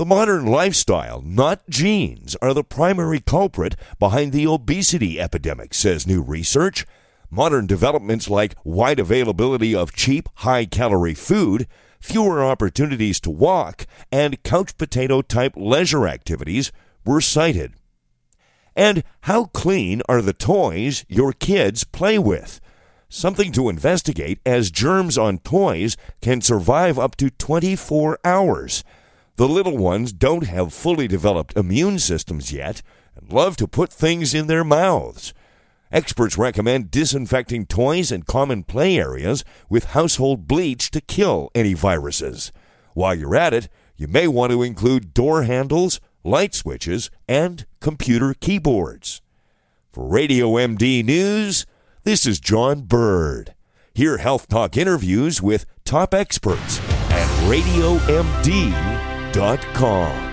The modern lifestyle, not genes, are the primary culprit behind the obesity epidemic, says new research. Modern developments like wide availability of cheap, high-calorie food, fewer opportunities to walk, and couch potato-type leisure activities were cited. And how clean are the toys your kids play with? Something to investigate, as germs on toys can survive up to 24 hours. The little ones don't have fully developed immune systems yet and love to put things in their mouths. Experts recommend disinfecting toys and common play areas with household bleach to kill any viruses. While you're at it, you may want to include door handles, light switches, and computer keyboards. For Radio MD News, this is John Bird. Hear Health Talk interviews with top experts at RadioMD.com.